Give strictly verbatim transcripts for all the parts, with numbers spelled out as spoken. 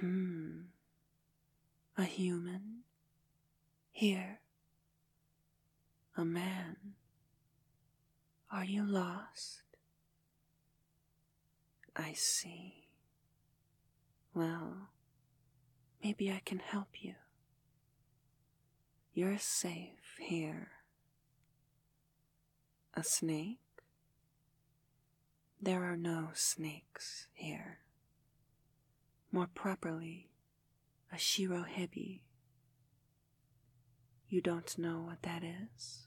Hmm. A human? Here. A man? Are you lost? I see. Well, maybe I can help you. You're safe here. A snake? There are no snakes here. More properly, a shirohebe. You don't know what that is?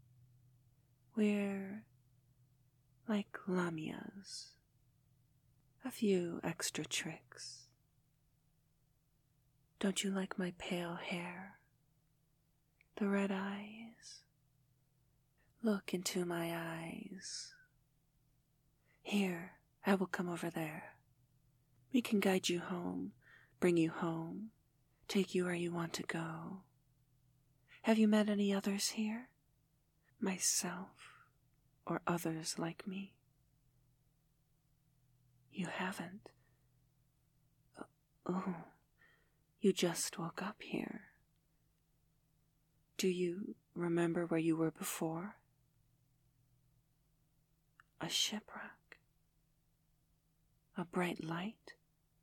We're like lamias. A few extra tricks. Don't you like my pale hair? The red eyes? Look into my eyes. Here, I will come over there. We can guide you home, bring you home, take you where you want to go. Have you met any others here? Myself, or others like me? You haven't. Oh, you just woke up here. Do you remember where you were before? A shipwreck. A bright light?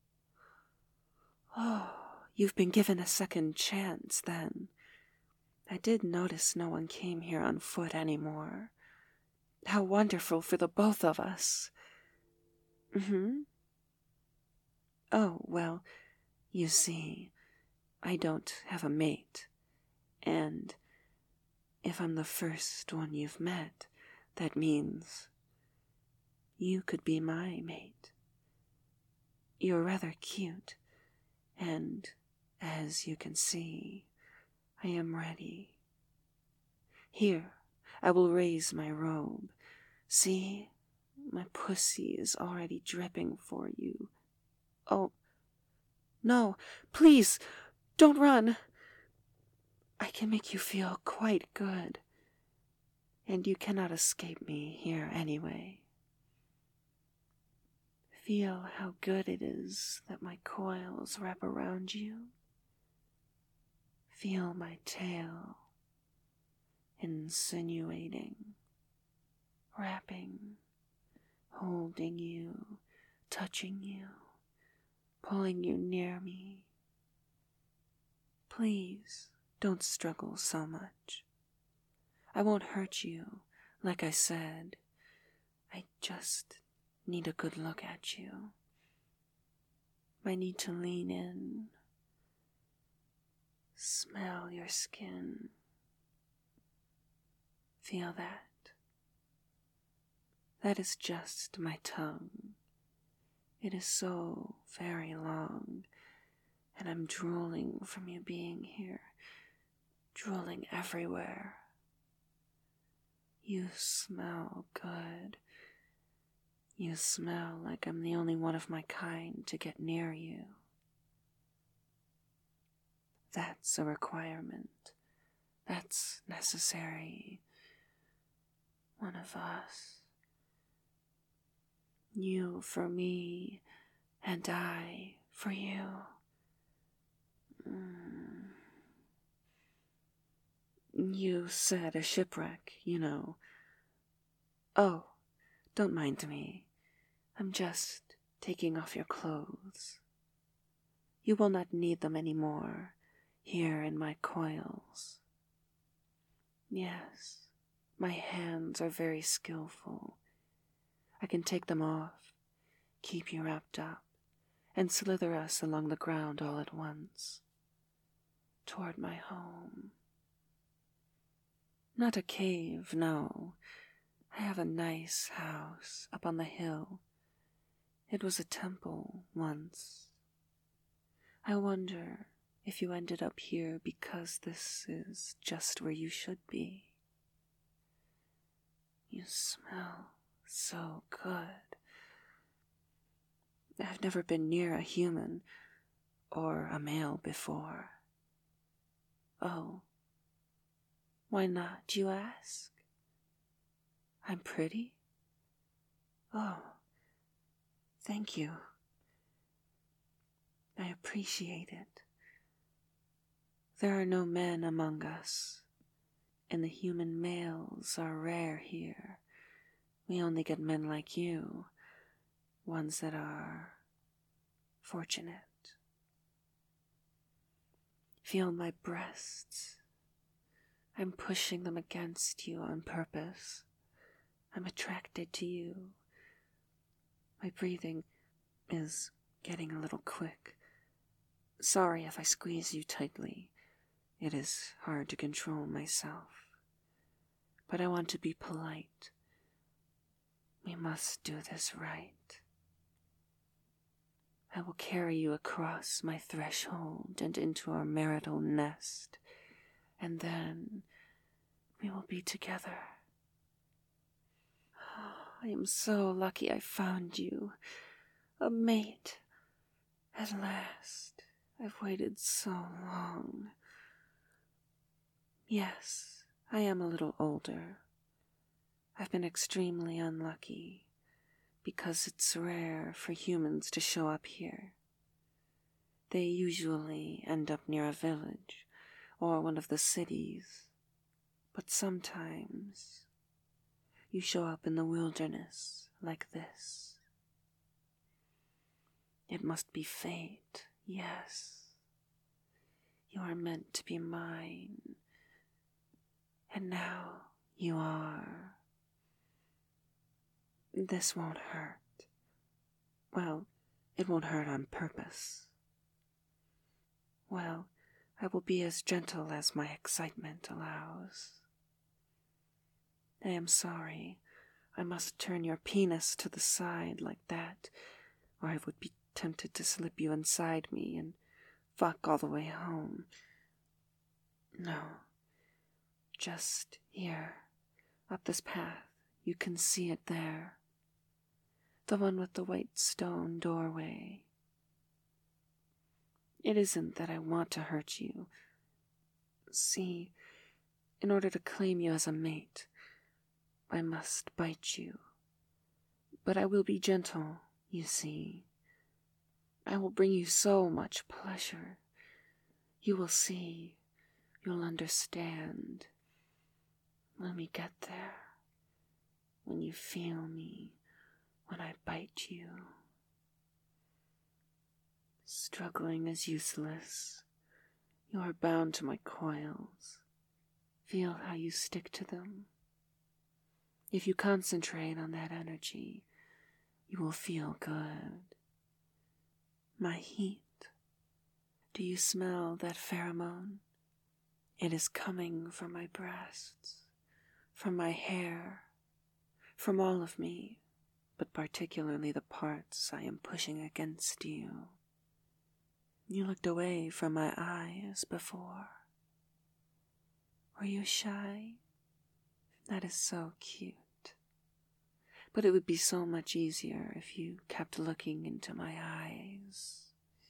Oh, you've been given a second chance then. I did notice no one came here on foot anymore. How wonderful for the both of us. Mm-hmm. Oh, well, you see, I don't have a mate, and if I'm the first one you've met, that means you could be my mate. You're rather cute, and as you can see, I am ready. Here, I will raise my robe. See, my pussy is already dripping for you. Oh, no, please, don't run. I can make you feel quite good, and you cannot escape me here anyway. Feel how good it is that my coils wrap around you. Feel my tail insinuating, wrapping, holding you, touching you, pulling you near me. Please don't struggle so much. I won't hurt you, like I said. I just need a good look at you. I need to lean in, smell your skin. Feel that. That is just my tongue. It is so very long, and I'm drooling from you being here, drooling everywhere. You smell good. You smell like I'm the only one of my kind to get near you. That's a requirement. That's necessary. One of us. You for me, and I for you. Mm. You said a shipwreck, you know. Oh, don't mind me. I'm just taking off your clothes. You will not need them anymore here in my coils. Yes, my hands are very skillful. I can take them off, keep you wrapped up, and slither us along the ground all at once, toward my home. Not a cave, no. I have a nice house up on the hill. It was a temple once. I wonder if you ended up here because this is just where you should be. You smell so good. I've never been near a human or a male before. Oh, why not, you ask? I'm pretty? Oh, thank you. I appreciate it. There are no men among us, and the human males are rare here. We only get men like you, ones that are fortunate. Feel my breasts. I'm pushing them against you on purpose. I'm attracted to you. My breathing is getting a little quick. Sorry if I squeeze you tightly. It is hard to control myself. But I want to be polite. We must do this right. I will carry you across my threshold and into our marital nest, and then we will be together. Oh, I am so lucky I found you, a mate. At last, I've waited so long. Yes, I am a little older. I've been extremely unlucky, because it's rare for humans to show up here. They usually end up near a village or one of the cities, but sometimes you show up in the wilderness like this. It must be fate, yes. You are meant to be mine, and now you are. This won't hurt. Well, it won't hurt on purpose. Well, I will be as gentle as my excitement allows. I am sorry. I must turn your penis to the side like that, or I would be tempted to slip you inside me and fuck all the way home. No. Just here, up this path. You can see it there. The one with the white stone doorway. It isn't that I want to hurt you. See, in order to claim you as a mate, I must bite you. But I will be gentle, you see. I will bring you so much pleasure. You will see, you'll understand. When we get there, when you feel me, when I bite you. Struggling is useless. You are bound to my coils. Feel how you stick to them. If you concentrate on that energy, you will feel good. My heat. Do you smell that pheromone? It is coming from my breasts, from my hair, from all of me, but particularly the parts I am pushing against you. You looked away from my eyes before. Were you shy? That is so cute. But it would be so much easier if you kept looking into my eyes.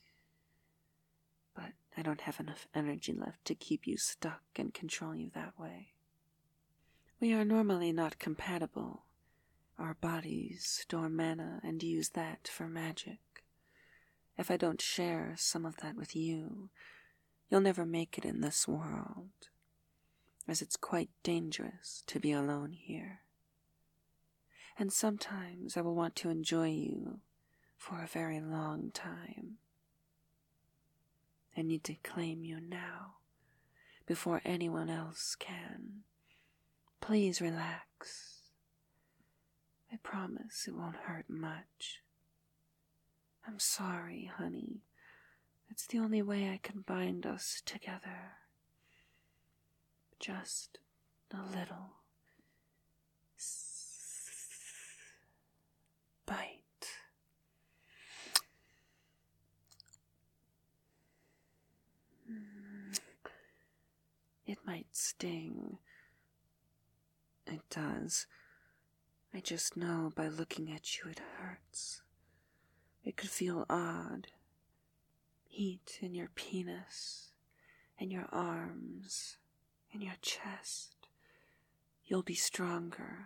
But I don't have enough energy left to keep you stuck and control you that way. We are normally not compatible. Our bodies store mana and use that for magic. If I don't share some of that with you, you'll never make it in this world, as it's quite dangerous to be alone here. And sometimes I will want to enjoy you for a very long time. I need to claim you now, before anyone else can. Please relax. I promise it won't hurt much. I'm sorry, honey. It's the only way I can bind us together. Just a little bite. It might sting. It does. I just know by looking at you it hurts. It could feel odd. Heat in your penis, in your arms, in your chest. You'll be stronger.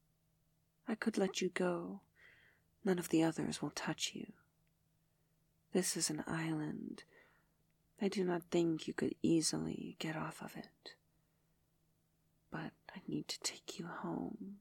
I could let you go. None of the others will touch you. This is an island. I do not think you could easily get off of it. But I need to take you home.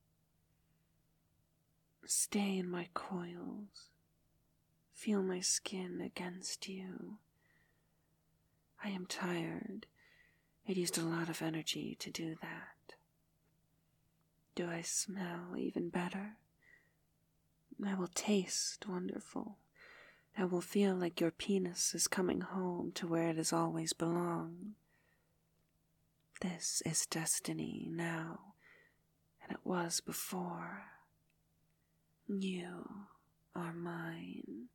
Stay in my coils. Feel my skin against you. I am tired. It used a lot of energy to do that. Do I smell even better? I will taste wonderful. I will feel like your penis is coming home to where it has always belonged. This is destiny now, and it was before. You are mine.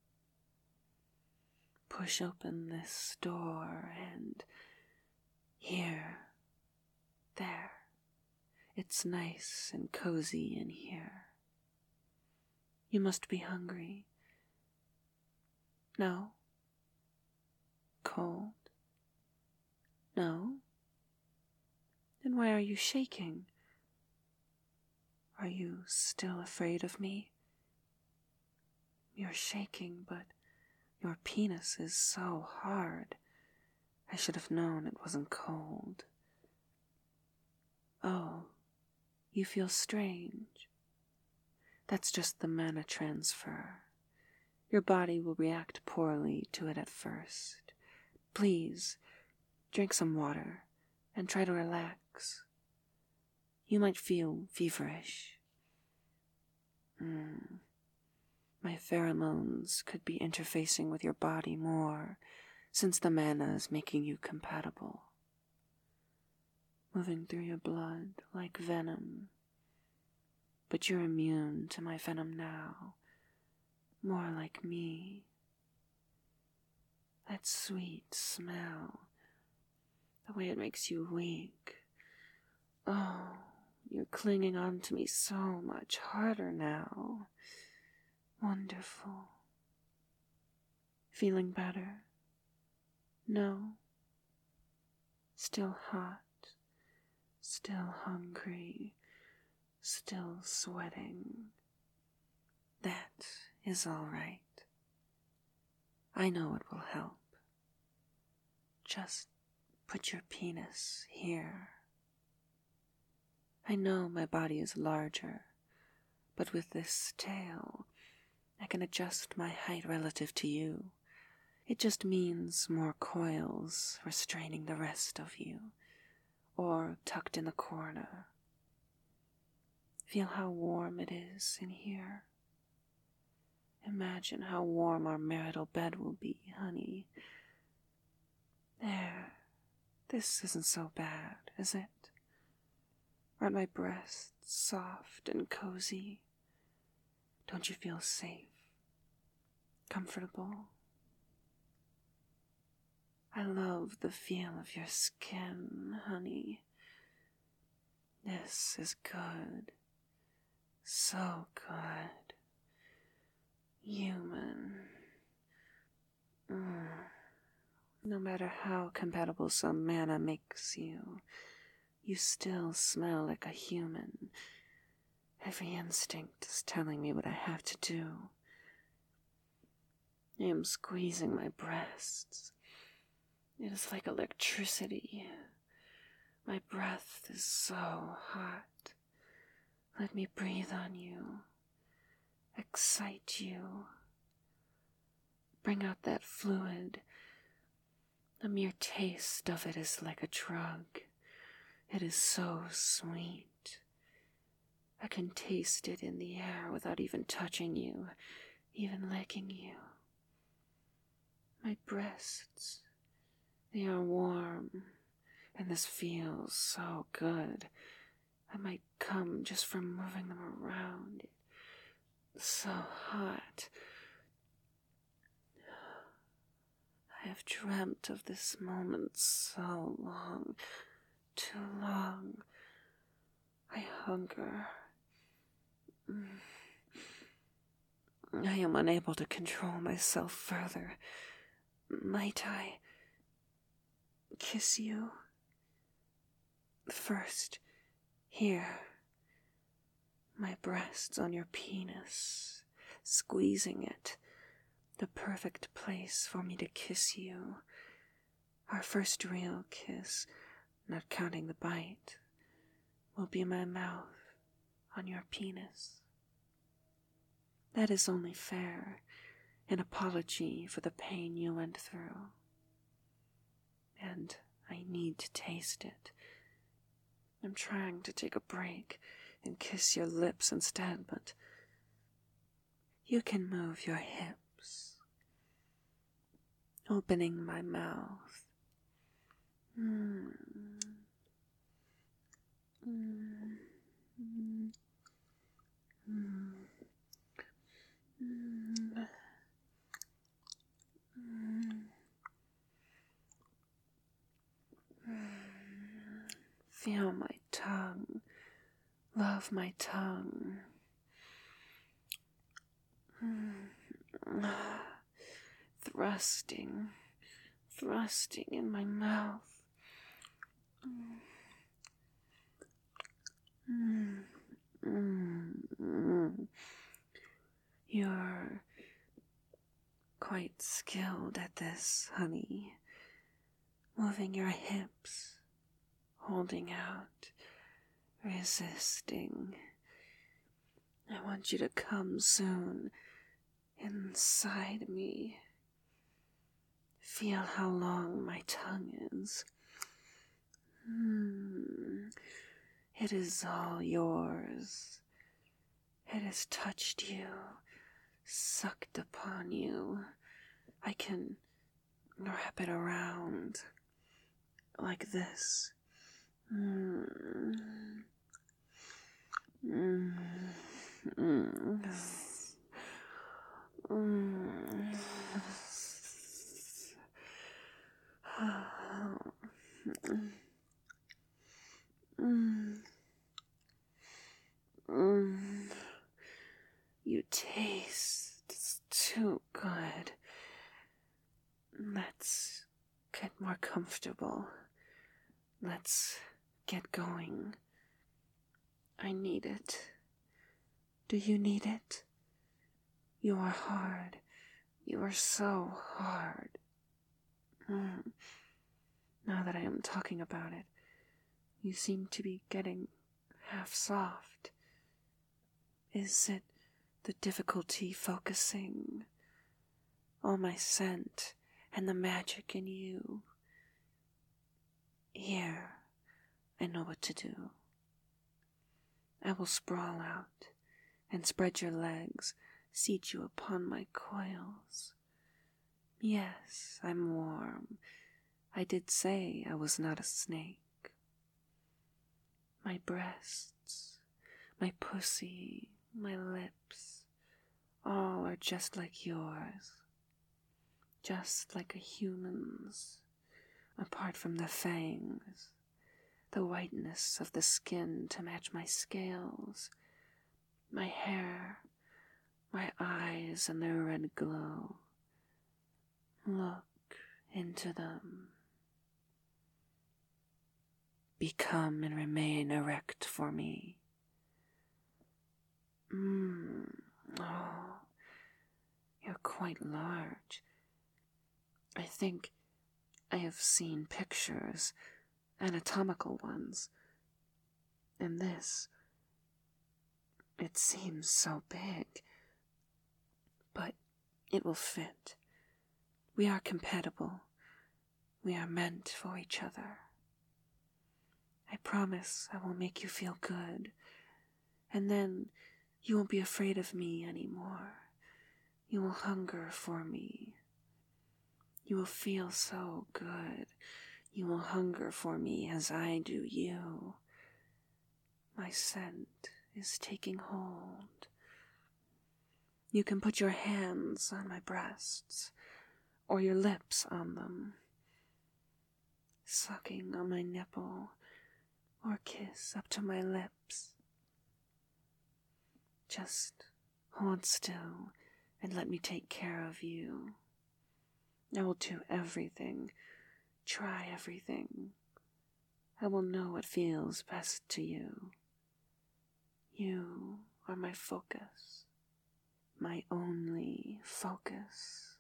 Push open this door and here, there. It's nice and cozy in here. You must be hungry. No? Cold? No? Then why are you shaking? Are you still afraid of me? You're shaking, but your penis is so hard. I should have known it wasn't cold. Oh, you feel strange. That's just the mana transfer. Your body will react poorly to it at first. Please, drink some water and try to relax. You might feel feverish. Mm. My pheromones could be interfacing with your body more, since the mana is making you compatible. Moving through your blood like venom. But you're immune to my venom now, more like me. That sweet smell, the way it makes you weak. Oh, you're clinging on to me so much harder now. Wonderful. Feeling better? No. Still hot, still hungry, still sweating. That is all right. I know it will help. Just put your penis here. I know my body is larger, but with this tail, I can adjust my height relative to you. It just means more coils restraining the rest of you, or tucked in the corner. Feel how warm it is in here. Imagine how warm our marital bed will be, honey. There, this isn't so bad, is it? Aren't my breasts soft and cozy? Don't you feel safe, comfortable? I love the feel of your skin, honey. This is good. So good. Human. Mm. No matter how compatible some mana makes you, you still smell like a human. Every instinct is telling me what I have to do. I am squeezing my breasts. It is like electricity. My breath is so hot. Let me breathe on you. Excite you. Bring out that fluid. The mere taste of it is like a drug. It is so sweet. I can taste it in the air without even touching you, even licking you. My breasts, they are warm, and this feels so good. I might come just from moving them around. It's so hot. I have dreamt of this moment so long, too long. I hunger. I am unable to control myself further. Might I kiss you? First, here, my breasts on your penis, squeezing it, The perfect place for me to kiss you. Our first real kiss, not counting the bite, will be my mouth on your penis. That is only fair, an apology for the pain you went through. And I need to taste it. I'm trying to take a break and kiss your lips instead, but you can move your hips, opening my mouth. Mm. Mm. Mm. Mm. Mm. Mm. Feel my tongue. Love my tongue. Mm. Thrusting, thrusting in my mouth. Mm. Mm. Mm. You're quite skilled at this, honey. Moving your hips, holding out, resisting. I want you to come soon inside me. Feel how long my tongue is. Mm. It is all yours. It has touched you, sucked upon you. I can wrap it around like this. Mm. Mm. Mm. Mm. Mm. Mm. You taste too good. Let's get more comfortable. Let's get going. I need it. Do you need it? You are hard. You are so hard. Mm. Now that I am talking about it, you seem to be getting half soft. Is it the difficulty focusing on my scent and the magic in you? Here, I know what to do. I will sprawl out and spread your legs, seat you upon my coils. Yes, I'm warm. I did say I was not a snake. My breasts, my pussy, my lips, all are just like yours. Just like a human's, apart from the fangs, the whiteness of the skin to match my scales, my hair, my eyes and their red glow. Look into them. Become and remain erect for me. Mmm. Oh, you're quite large. I think I have seen pictures, anatomical ones, and this, it seems so big, but it will fit. We are compatible. We are meant for each other. I promise I will make you feel good, and then you won't be afraid of me anymore. You will hunger for me. You will feel so good. You will hunger for me as I do you. My scent is taking hold. You can put your hands on my breasts, or your lips on them, sucking on my nipple, or kiss up to my lips. Just hold still and let me take care of you. I will do everything, try everything. I will know what feels best to you. You are my focus, my only focus.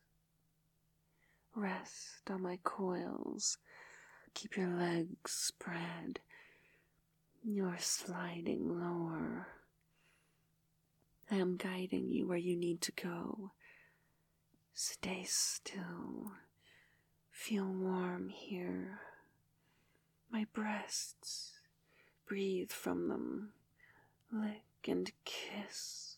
Rest on my coils. Keep your legs spread. You're sliding lower. I am guiding you where you need to go. Stay still. Feel warm here. My breasts. Breathe from them. Lick and kiss.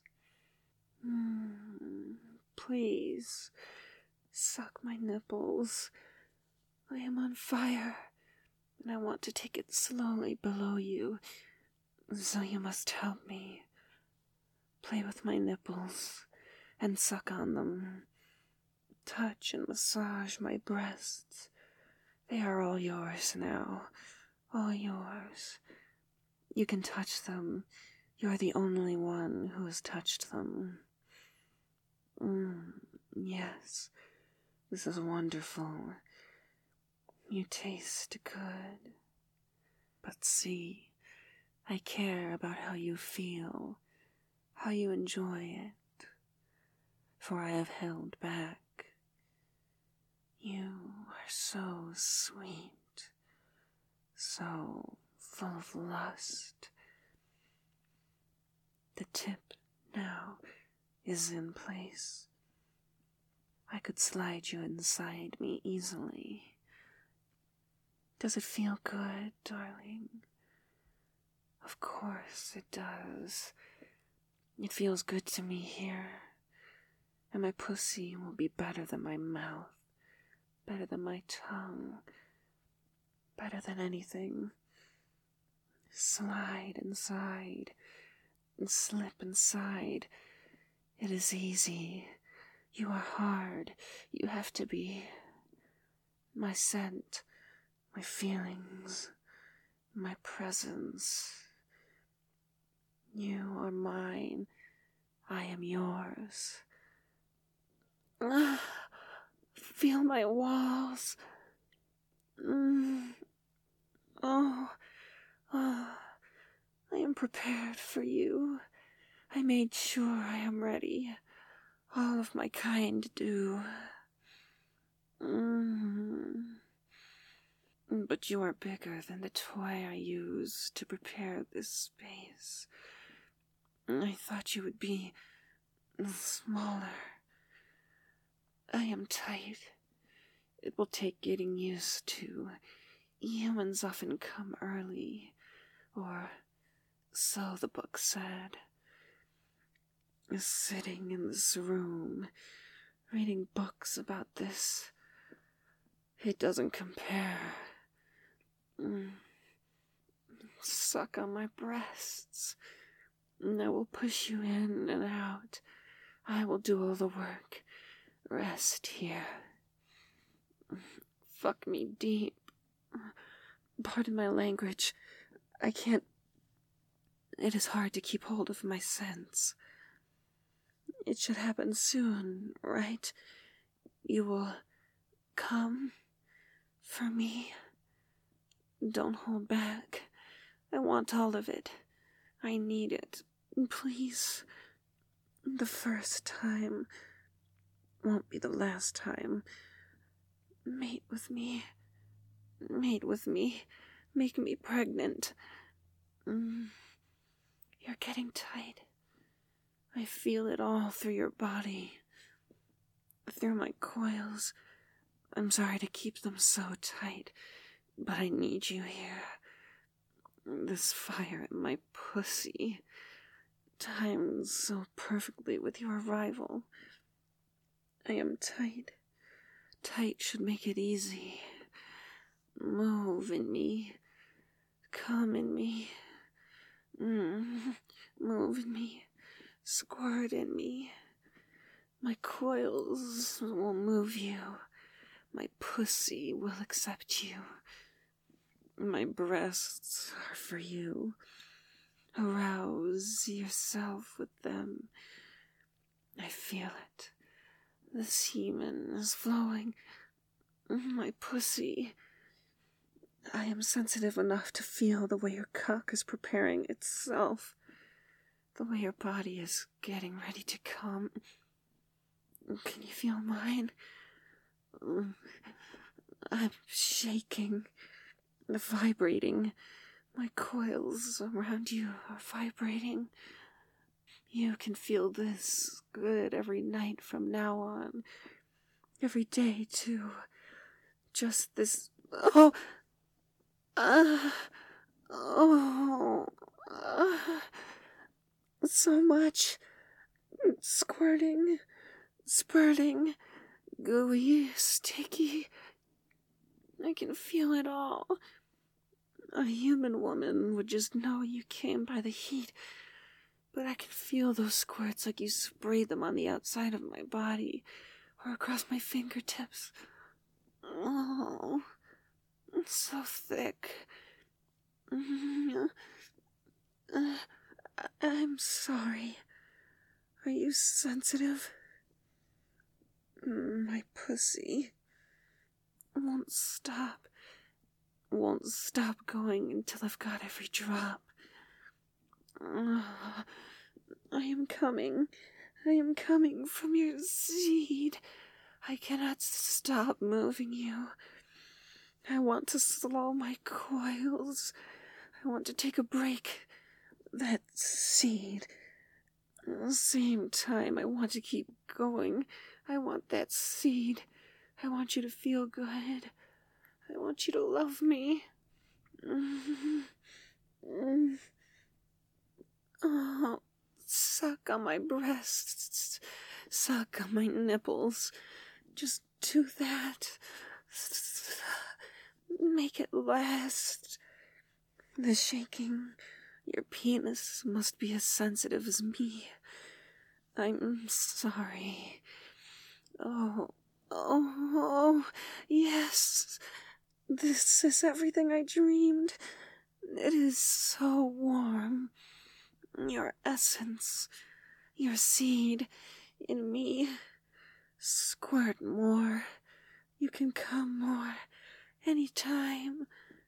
Mm, please, suck my nipples. I am on fire, and I want to take it slowly below you, so you must help me. Play with my nipples and suck on them. Touch and massage my breasts. They are all yours now, all yours. You can touch them. You're the only one who has touched them. Mm, yes, this is wonderful. You taste good. But see, I care about how you feel, how you enjoy it, for I have held back. You are so sweet, so full of lust. The tip now is in place. I could slide you inside me easily. Does it feel good, darling? Of course it does. It feels good to me here. And my pussy will be better than my mouth, better than my tongue, better than anything. Slide inside and slip inside. It is easy. You are hard. You have to be. My scent, my feelings, my presence. You are mine. I am yours. Ah, feel my walls. Mm. Oh, oh, I am prepared for you. I made sure I am ready. All of my kind do. Mm. But you are bigger than the toy I used to prepare this space. I thought you would be smaller. I am tight. It will take getting used to. Humans often come early, or so the book said. Sitting in this room, reading books about this, it doesn't compare. Mm. Suck on my breasts, and I will push you in and out. I will do all the work. Rest here. Fuck me deep. Pardon my language. I can't... It is hard to keep hold of my sense. It should happen soon, right? You will come for me. Don't hold back. I want all of it. I need it. Please. The first time won't be the last time. Mate with me. Mate with me. Make me pregnant. Mm. You're getting tight. I feel it all through your body. Through my coils. I'm sorry to keep them so tight, but I need you here. This fire in my pussy timed so perfectly with your arrival. I am tight. Tight should make it easy. Move in me. Come in me. Mm. Move in me. Squirt in me. My coils will move you. My pussy will accept you. My breasts are for you. Arouse yourself with them. I feel it. The semen is flowing. My pussy. I am sensitive enough to feel the way your cock is preparing itself. The way your body is getting ready to come. Can you feel mine? I'm shaking, vibrating. My coils around you are vibrating. You can feel this good every night from now on. Every day, too. Just this... Oh! Uh, oh... Uh, so much. Squirting. Spurting. Gooey. Sticky. I can feel it all. A human woman would just know you came by the heat, but I can feel those squirts like you sprayed them on the outside of my body or across my fingertips. Oh, it's so thick. Uh, I'm sorry. Are you sensitive? My pussy won't stop. Won't stop going until I've got every drop. Uh, I am coming. I am coming from your seed. I cannot stop moving you. I want to slow my coils. I want to take a break. That seed. At the same time, I want to keep going. I want that seed. I want you to feel good. I want you to love me. Oh, suck on my breasts. Suck on my nipples. Just do that. Make it last. The shaking. Your penis must be as sensitive as me. I'm sorry. Oh, oh, oh, yes. This is everything I dreamed. It is so warm. Your essence, your seed in me. Squirt more. You can come more anytime.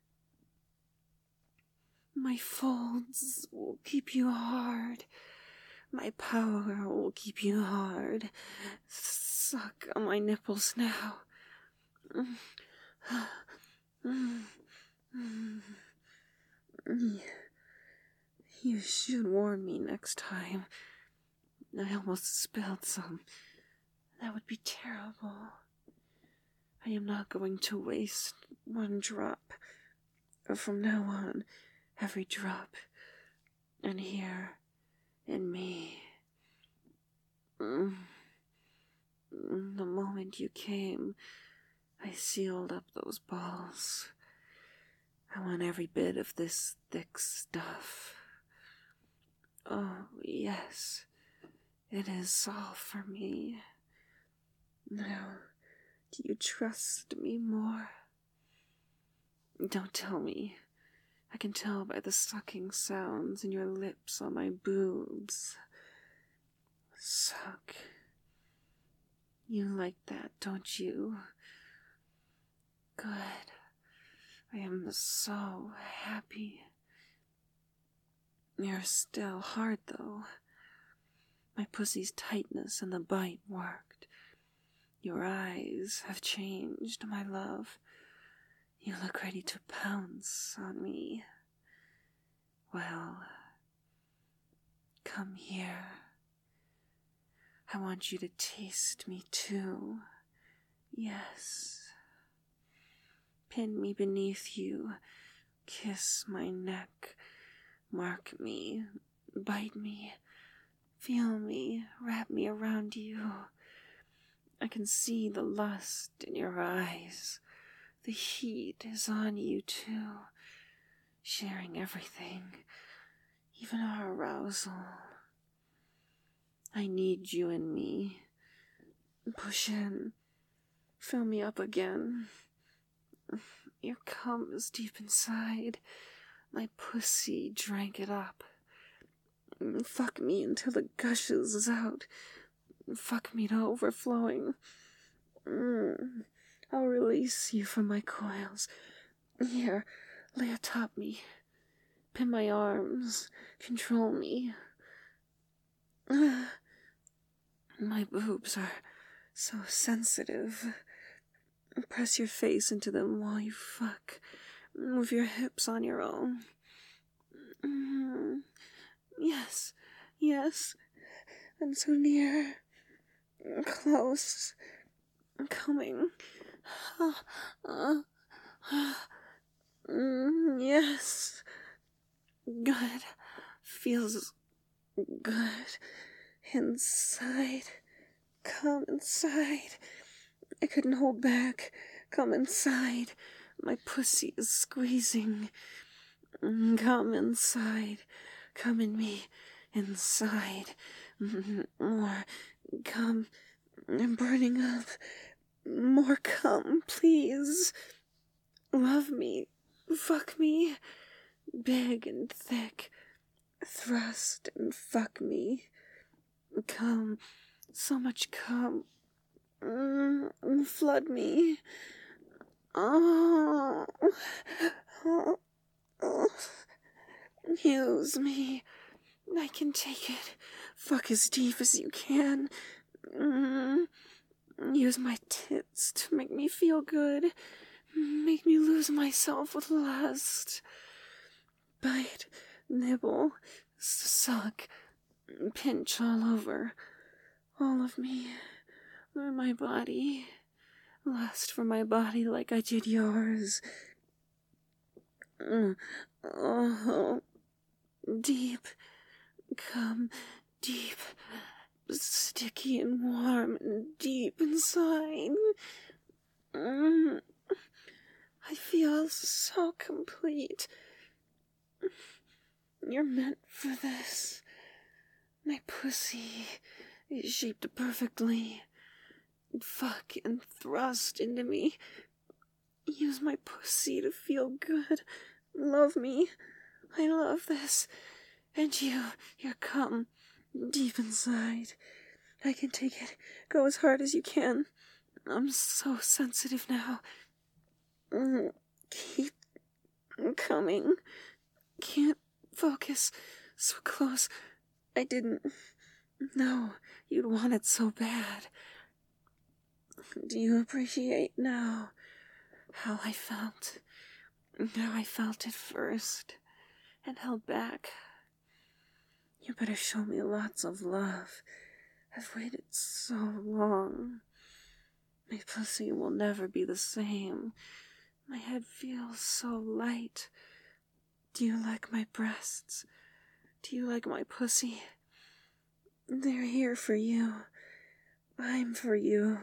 My folds will keep you hard. My power will keep you hard. Suck on my nipples now. You should warn me next time. I almost spilled some. That would be terrible. I am not going to waste one drop. From now on, every drop. And here, in me. The moment you came, I sealed up those balls. I want every bit of this thick stuff. Oh, yes. It is all for me. Now, do you trust me more? Don't tell me. I can tell by the sucking sounds in your lips on my boobs. Suck. You like that, don't you? Good. I am so happy. You're still hard, though. My pussy's tightness and the bite worked. Your eyes have changed, my love. You look ready to pounce on me. Well, come here. I want you to taste me too. Yes. Pin me beneath you. Kiss my neck. Mark me. Bite me. Feel me. Wrap me around you. I can see the lust in your eyes. The heat is on you too. Sharing everything. Even our arousal. I need you in me. Push in. Fill me up again. Your cum is deep inside. My pussy drank it up. Fuck me until it gushes out. Fuck me to overflowing. Mm. I'll release you from my coils. Here, lay atop me. Pin my arms. Control me. My boobs are so sensitive. Press your face into them while you fuck. Move your hips on your own. Mm-hmm. Yes, yes. I'm so near. Close. Coming. Uh, uh, uh, mm, yes. Good. Feels good. Inside. Come inside. I couldn't hold back. Come inside. My pussy is squeezing. Come inside. Come in me. Inside. More. Come. I'm burning up. More come, please. Love me. Fuck me. Big and thick. Thrust and fuck me. Come. So much come. Mm, flood me. Oh. Oh. Oh. Use me. I can take it. Fuck as deep as you can. Mm. Use my tits to make me feel good. Make me lose myself with lust. Bite, nibble, suck, pinch all over. All of me. My body. Lust for my body like I did yours. Oh, deep. Come deep. Sticky and warm and deep inside. Mm. I feel so complete. You're meant for this. My pussy is shaped perfectly. Fuck and thrust into me. Use my pussy to feel good. Love me. I love this. And you, you're come deep inside. I can take it. Go as hard as you can. I'm so sensitive now. Mm, keep coming. Can't focus. So close. I didn't know you'd want it so bad. Do you appreciate now how I felt? How I felt at first and held back? You better show me lots of love. I've waited so long. My pussy will never be the same. My head feels so light. Do you like my breasts? Do you like my pussy? They're here for you. I'm for you.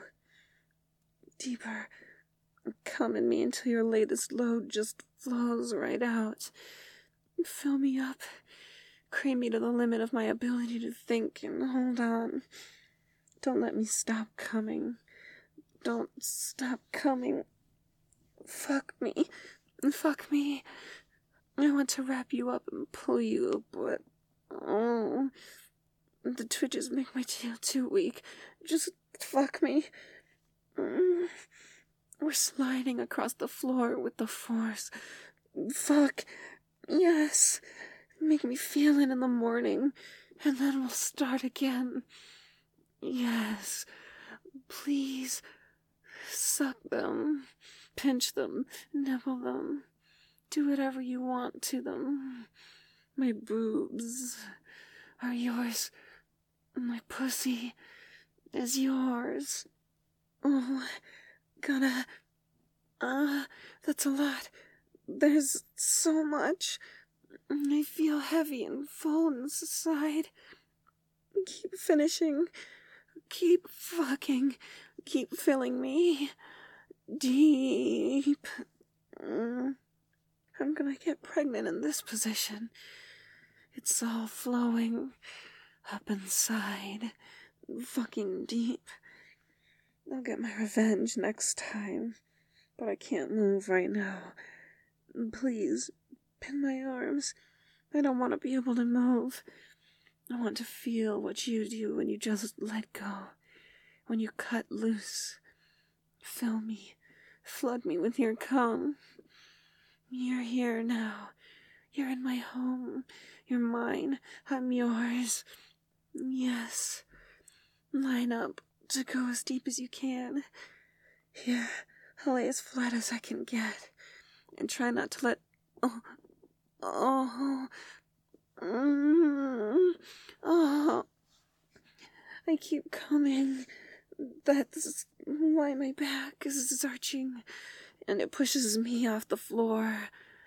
Deeper. Come in me until your latest load just flows right out. Fill me up. Cream me to the limit of my ability to think and hold on. Don't let me stop coming. Don't stop coming. Fuck me. Fuck me. I want to wrap you up and pull you, but... Oh... The twitches make my tail too weak. Just fuck me. Mm. We're sliding across the floor with the force. Fuck. Yes. Make me feel it in the morning, and then we'll start again. Yes. Please. Suck them. Pinch them. Nibble them. Do whatever you want to them. My boobs are yours. My pussy is yours. Oh, gonna... Uh, that's a lot. There's so much. I feel heavy and full inside. Keep finishing. Keep fucking. Keep filling me. Deep. Mm. I'm gonna get pregnant in this position. It's all flowing up inside. Fucking deep. I'll get my revenge next time. But I can't move right now. Please, pin my arms. I don't want to be able to move. I want to feel what you do when you just let go. When you cut loose. Fill me. Flood me with your cum. You're here now. You're in my home. You're mine. I'm yours. Yes. Line up to go as deep as you can. Yeah, I'll lay as flat as I can get, and try not to let... Oh... Oh... Mm, oh... I keep coming. That's why my back is arching, and it pushes me off the floor.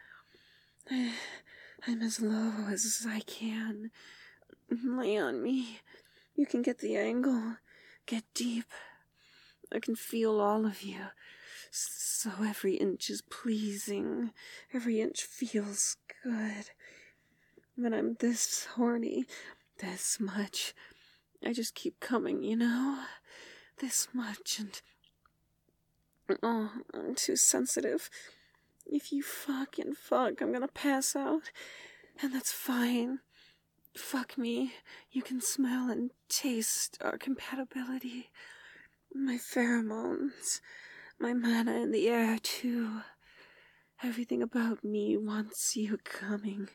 I'm as low as I can. Lay on me. You can get the angle. Get deep. I can feel all of you. So every inch is pleasing. Every inch feels good. When I'm this horny, this much, I just keep coming, you know? This much, and... Oh, I'm too sensitive. If you fuck and fuck, I'm gonna pass out. And that's fine. Fuck me. You can smell and taste our compatibility. My pheromones. My mana in the air, too. Everything about me wants you coming.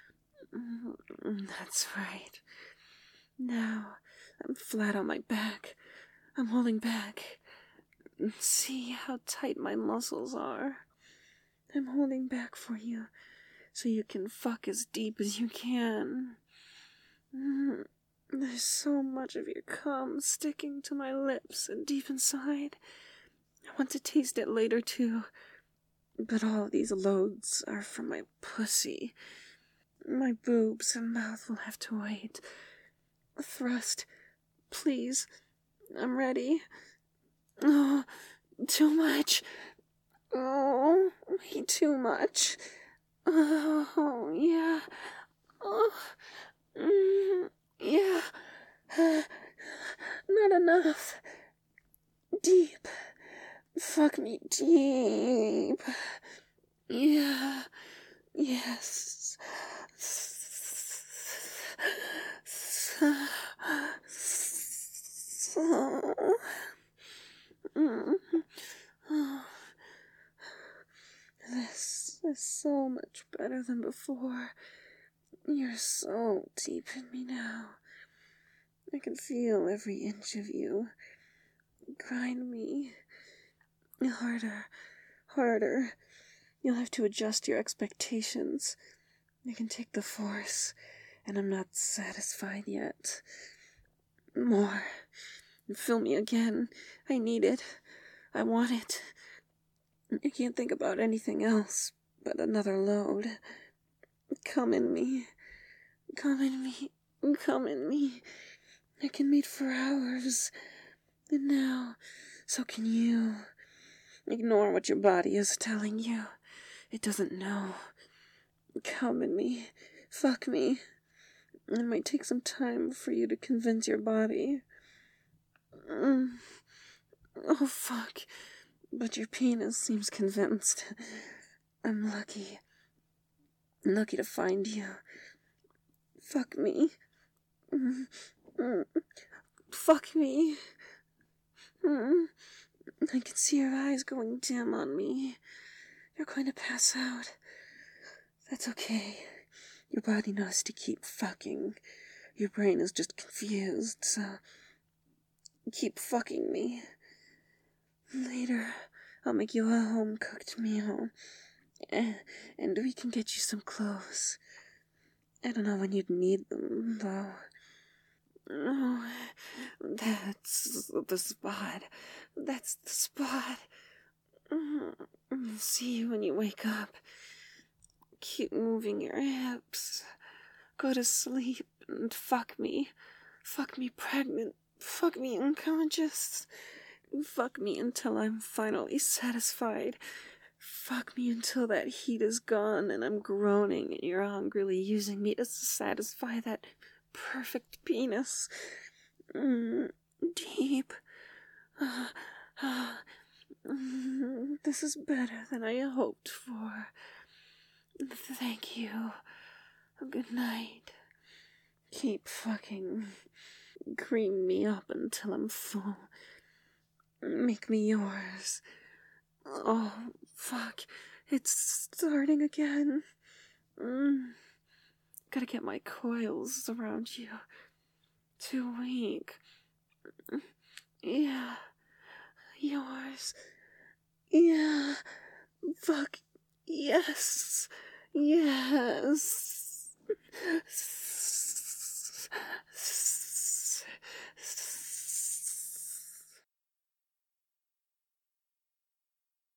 That's right. Now, I'm flat on my back. I'm holding back. See how tight my muscles are. I'm holding back for you, so you can fuck as deep as you can. There's so much of your cum sticking to my lips and deep inside. I want to taste it later, too. But all of these loads are from my pussy. My boobs and mouth will have to wait. Thrust, please. I'm ready. Oh, too much. Oh, way too much. Oh, yeah. Oh, mm, yeah. Uh, not enough. Deep. Fuck me deep. Yeah. Yes. This is so much better than before. You're so deep in me now. I can feel every inch of you. Grind me. Harder. Harder. You'll have to adjust your expectations. I can take the force, and I'm not satisfied yet. More. Fill me again. I need it. I want it. I can't think about anything else but another load. Come in me. Come in me. Come in me. I can meet for hours. And now, so can you. Ignore what your body is telling you. It doesn't know. Come in me. Fuck me. It might take some time for you to convince your body. Mm. Oh, fuck. But your penis seems convinced. I'm lucky. Lucky to find you. Fuck me. Mm. Mm. Fuck me. Mm. I can see your eyes going dim on me. You're going to pass out. That's okay. Your body knows to keep fucking. Your brain is just confused, so keep fucking me. Later, I'll make you a home-cooked meal, and we can get you some clothes. I don't know when you'd need them, though. Oh, that's the spot. That's the spot. See you when you wake up. Keep moving your hips. Go to sleep and fuck me. Fuck me pregnant. Fuck me unconscious. Fuck me until I'm finally satisfied. Fuck me until that heat is gone and I'm groaning and you're hungrily using me to satisfy that perfect penis. Mm, deep. Uh, uh, mm, this is better than I hoped for. Thank you. Good night. Keep fucking. Cream me up until I'm full. Make me yours. Oh, fuck. It's starting again. Mm. Gotta get my coils around you. Too weak. Yeah. Yours. Yeah. Fuck. Yes. Yes.